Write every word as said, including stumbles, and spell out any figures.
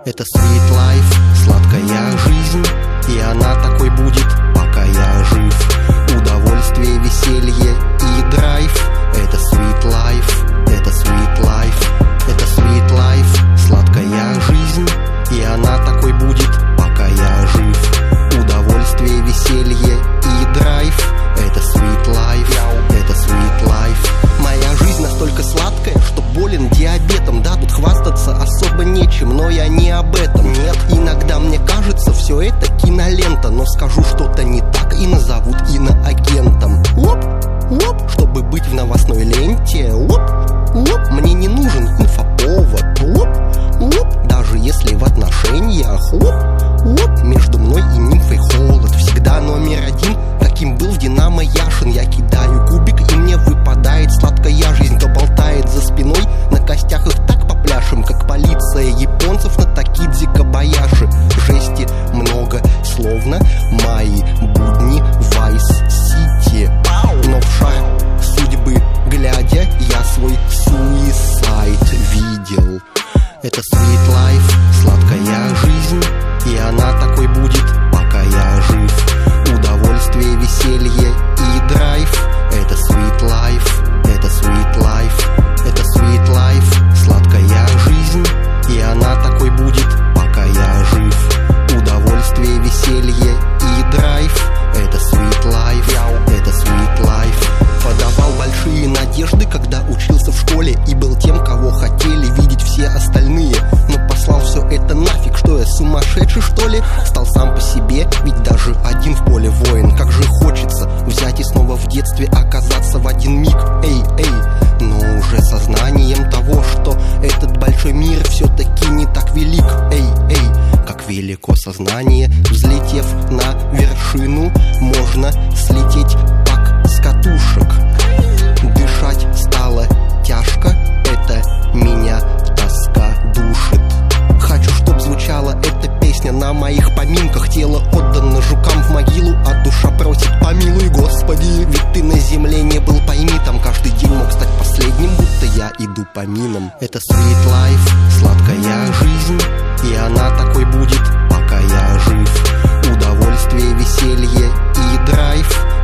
Это sweet life, сладкая жизнь, и она такой будет, пока я жив. Удовольствие, веселье и драйв. Это sweet life, это sweet life, это sweet life, сладкая жизнь, и она такой будет, пока я жив. Удовольствие, веселье и драйв. Это sweet life, это sweet life. Моя жизнь настолько сладкая, что болен диабетом. Да, тут хвастаться особо нечем, но я не об этом. Нет, иногда мне кажется, все это кинолента, но скажу что-то не так и назовут иноагентом. Оп, оп, чтобы быть в новостной ленте. Оп, оп, мне не нужен инфоповод. Оп, оп, даже если в отношениях. Оп, оп, между мной и нимфой холод. Всегда номер один, каким был в Динамо Яшин. Я кидаю кубик, и мне выпадает сладкая жизнь. То болтает за спиной, на костях их так попляшем, как полиция японцев на Такидзе Кобаяши. Жести много, словно мои будни в Вайс-Сити. Но в шар судьбы глядя, я свой суисайд видел. Это sweet life, сладкая жизнь, и она такой будет, пока я жив. Удовольствие, веселье и драйв. Это sweet life, это sweet life, это sweet life, сладкая жизнь, и она такой будет, пока я жив. Удовольствие, веселье и драйв. Это sweet life, это sweet life. Подавал большие надежды, когда учился в школе, и был тем, кого хотели видеть все остальные. Но послал все это нафиг, что я сумасшедший, что ли? Стал сам по себе, ведь даже один в поле воин. Как же хочется взять и снова в детстве оказаться в один миг. Эй, эй, но уже сознанием того, что этот большой мир все-таки не так велик. Эй, эй, как велико сознание. Взлетев на вершину, можно слететь так с катушек. Дышать стало тяжко, это меня тоска душит. Хочу, чтоб звучала эта песня на моих поминках. Тело отдано жукам в могилу, а душа просит: помилуй, Господи. Ведь ты на земле не был, пойми, там каждый день мог стать последним, будто я иду по минам. Это sweet life, сладкая жизнь, и она такой будет, пока я жив. Удовольствие, веселье и драйв.